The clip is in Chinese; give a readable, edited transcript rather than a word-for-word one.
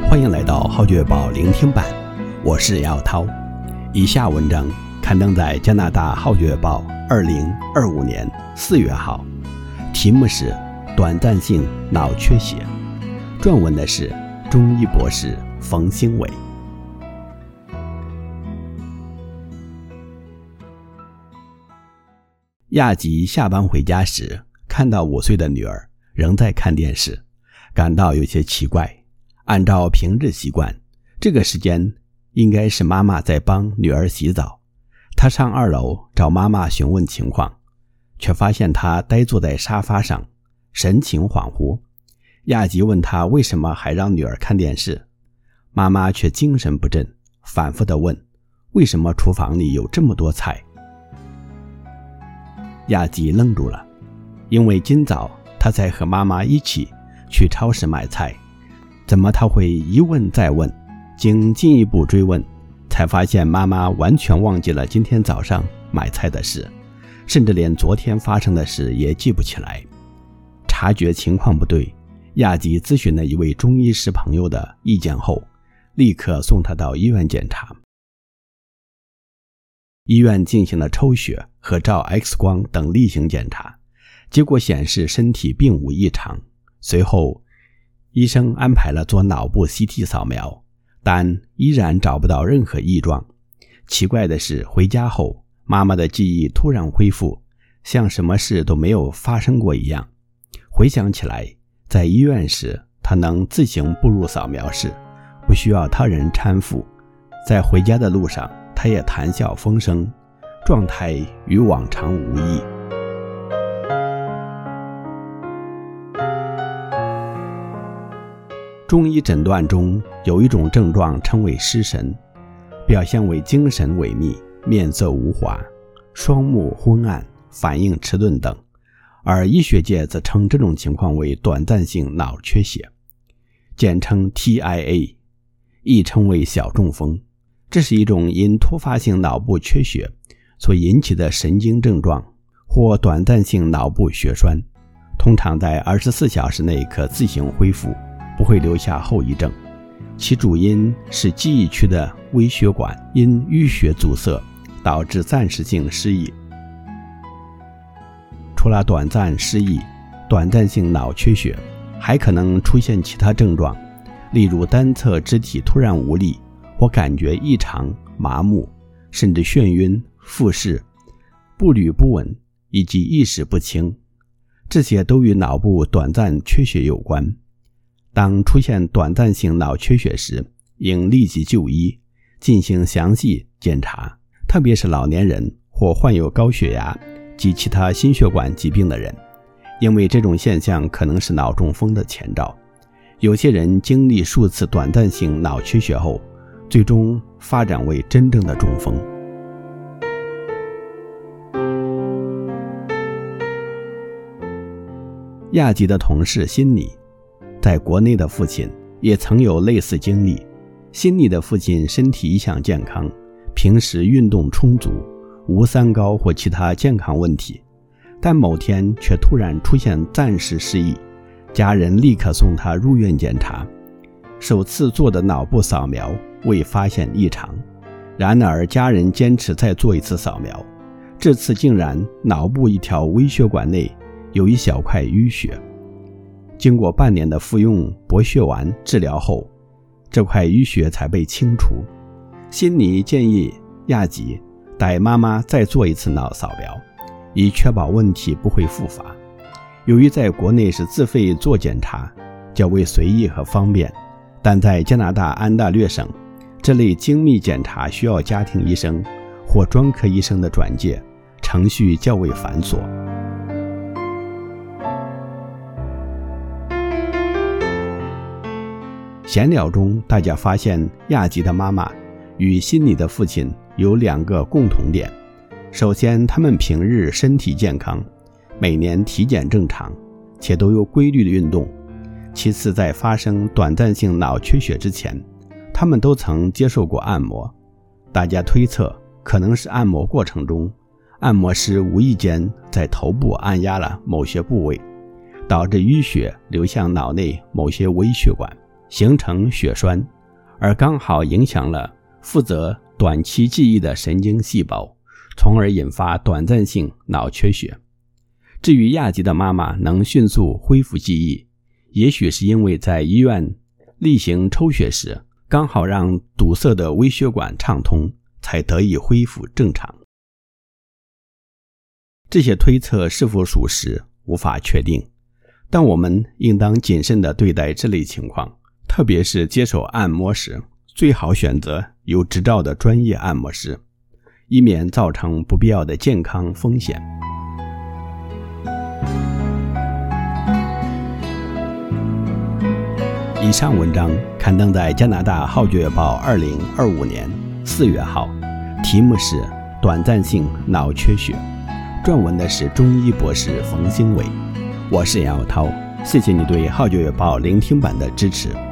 欢迎来到浩月报聆听版，我是姚涛。以下文章刊登在加拿大浩月报2025年4月号，题目是短暂性脑缺血，撰文的是中医博士冯兴伟。亚吉下班回家时，看到5岁的女儿仍在看电视，感到有些奇怪。按照平日习惯，这个时间应该是妈妈在帮女儿洗澡。他上2楼找妈妈询问情况，却发现她呆坐在沙发上，神情恍惚。亚吉问她为什么还让女儿看电视，妈妈却精神不振，反复地问为什么厨房里有这么多菜。亚吉愣住了，因为今早他才和妈妈一起去超市买菜，怎么他会一问再问？经进一步追问，才发现妈妈完全忘记了今天早上买菜的事，甚至连昨天发生的事也记不起来。察觉情况不对，亚吉咨询了一位中医师朋友的意见后，立刻送他到医院检查。医院进行了抽血和照 X 光等例行检查，结果显示身体并无异常。随后医生安排了做脑部 CT 扫描，但依然找不到任何异状。奇怪的是，回家后妈妈的记忆突然恢复，像什么事都没有发生过一样。回想起来，在医院时她能自行步入扫描室，不需要他人搀扶。在回家的路上，她也谈笑风生，状态与往常无异。中医诊断中有一种症状称为失神，表现为精神萎靡、面色无华、双目昏暗、反应迟钝等，而医学界则称这种情况为短暂性脑缺血，简称 TIA， 亦称为小中风。这是一种因突发性脑部缺血所引起的神经症状或短暂性脑部血栓，通常在24小时内可自行恢复，不会留下后遗症。其主因是记忆区的微血管因淤血阻塞导致暂时性失忆。除了短暂失忆、短暂性脑缺血，还可能出现其他症状，例如单侧肢体突然无力或感觉异常、麻木，甚至眩晕、复视、步履不稳以及意识不清，这些都与脑部短暂缺血有关。当出现短暂性脑缺血时，应立即就医，进行详细检查，特别是老年人或患有高血压及其他心血管疾病的人，因为这种现象可能是脑中风的前兆。有些人经历数次短暂性脑缺血后，最终发展为真正的中风。亚吉的同事辛尼在国内的父亲也曾有类似经历。辛尼的父亲身体一向健康，平时运动充足，无三高或其他健康问题，但某天却突然出现暂时失忆，家人立刻送他入院检查。首次做的脑部扫描未发现异常，然而家人坚持再做一次扫描，这次竟然脑部一条微血管内有一小块淤血。经过半年的服用薄血丸治疗后，这块淤血才被清除。辛尼建议亚吉带妈妈再做一次脑扫描，以确保问题不会复发。由于在国内是自费做检查，较为随意和方便，但在加拿大安大略省，这类精密检查需要家庭医生或专科医生的转介，程序较为繁琐。闲聊中，大家发现亚吉的妈妈与辛尼的父亲有2个共同点。首先，他们平日身体健康，每年体检正常，且都有规律的运动。其次，在发生短暂性脑缺血之前，他们都曾接受过按摩。大家推测，可能是按摩过程中，按摩师无意间在头部按压了某些部位，导致淤血流向脑内某些微血管。 形成血栓，而刚好影响了负责短期记忆的神经细胞，从而引发短暂性脑缺血。至于亚吉的妈妈能迅速恢复记忆，也许是因为在医院例行抽血时，刚好让堵塞的微血管畅通，才得以恢复正常。这些推测是否属实，无法确定，但我们应当谨慎地对待这类情况，特别是接受按摩时，最好选择有执照的专业按摩师，以免造成不必要的健康风险。以上文章刊登在加拿大《号角月报》2025年4月号，题目是短暂性脑缺血，撰文的是中医博士冯兴伟。我是杨耀涛，谢谢你对《号角月报》聆听版的支持。